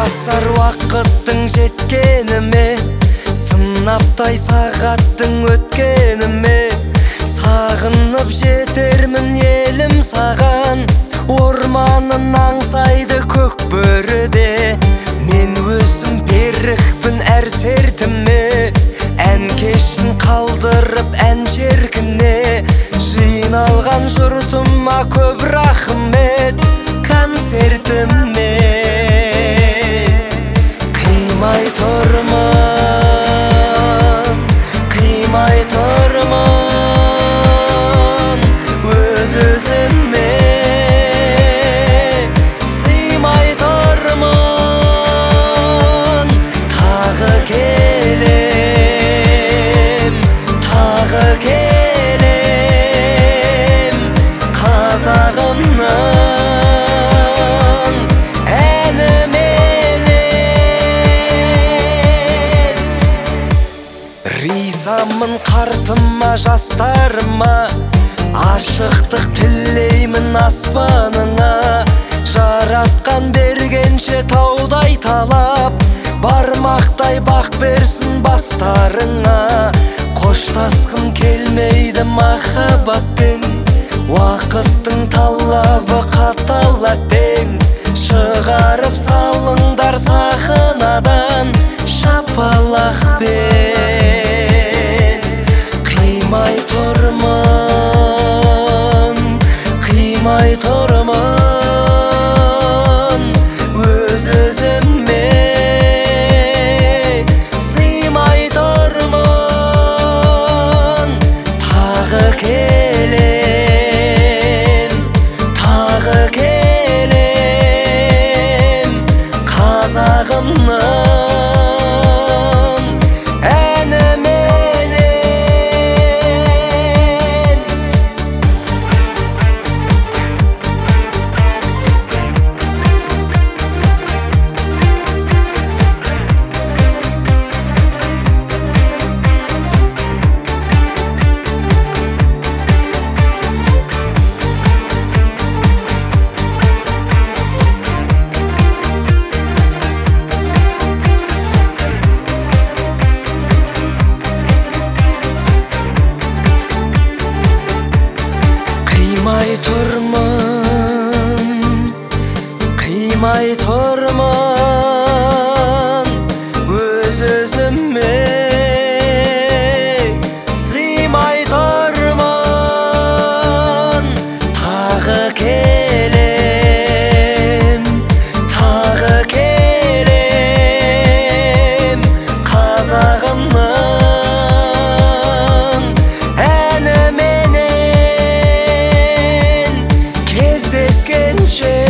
Асар уақыттың жеткеніме, сынаптай сағаттың өткеніме, сағынып жетермін елім саған. Орманын аңсайды көк бөріде, мен өзім берікпін әр сертіме. Ән кешін қалдырып ән шеркіне, жиналған жұртыма көп рахмет. Концертіме қимай тұрмын, қимай тұрмын, өз-өзіме сыймай тұрмын. Тағы келем, тағы келем, қазағымның ризамын қартыма, жастарыма, ашықтық тілеймін аспаныңа. Жаратқан бергенше таудай талап, бармақтай бақ берсін бастарыңа. Қоштасқым келмейді махаббатпен, уақыттың талабы қатал әттең. Шығарып салыңдар сахнадан шапалақпен. Қимай тұрмын, қимай тұрмын, өз-өзіме сыймай тұрмын. Тағы келем, тағы келем, қазағымның қимай тұрмын, қимай тұрмын, өз-өзіме сыймай тұрмын. Тағы келем, тағы келем, қазағымның кездескенше